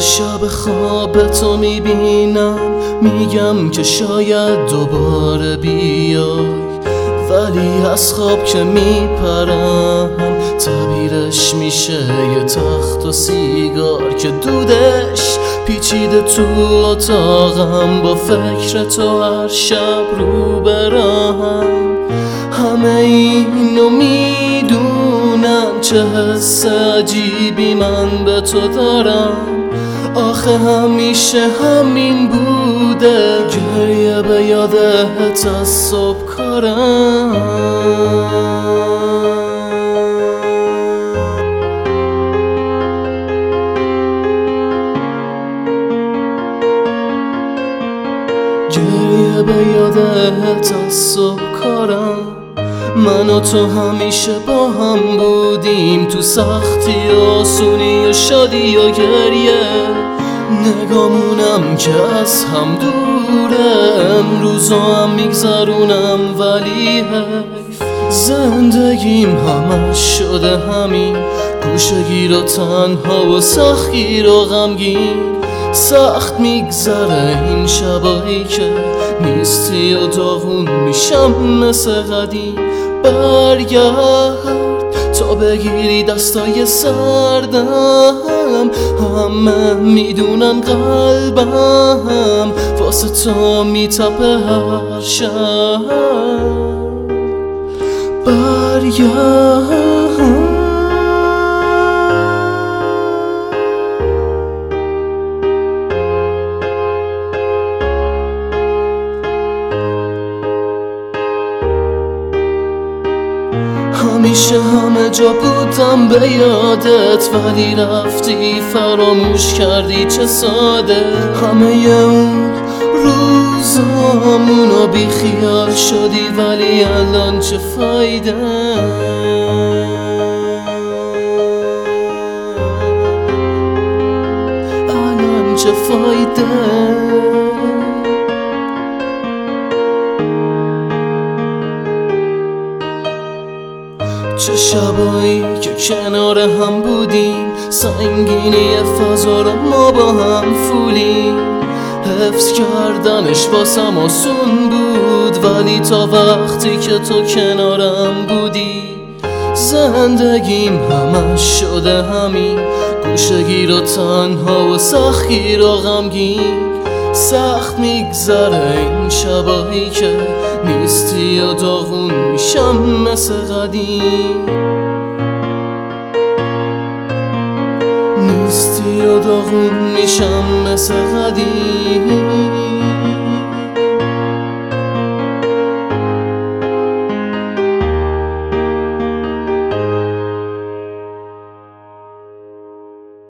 شب خواب تو میبینم، میگم که شاید دوباره بیای، ولی از خواب که میپرم تعبیرش میشه یه تخت و سیگار که دودش پیچیده تو اتاقم. با فکر تو هر شب رو برم، همه اینو میدونم، چه حس عجیبی من به تو دارم. آخه همیشه همین بوده، گریه به یادت از صبح کارم. گریه به یادت از صبح کارم. من و تو همیشه با هم بودیم، تو سختی و آسونی و شادی و گریه. نگامونم که از هم دوره، امروزو هم میگذرونم ولی حیف. زندگیم همش شده همین، گوشگیر و تنها و سختگیر و غمگین. سخت میگذره این شبایی که نیستی و داغون میشم مثل قدیم. برگرد تا بگیری دستای سردم، همه میدونن قلبم واسه تو میتپه هر شب. برگرد همیشه همه جا بودم به یادت، ولی رفتی فراموش کردی چه ساده. همه اون روزامونو بی خیال شدی، ولی الان چه فایده؟ الان چه فایده؟ چه شبایی که کنار هم بودیم، سنگینی فضا رو ما با هم فولیم. حفظ کردنش واسم آسون بود، ولی تا وقتی که تو کنارم بودی. زندگیم همش شده همین، گوشگیر و تنها و سختگیر و غمگین. سخت میگذره این شبایی که نیستی و داغون میشم مثل قدیم. نیستی و داغون میشم مثل قدیم.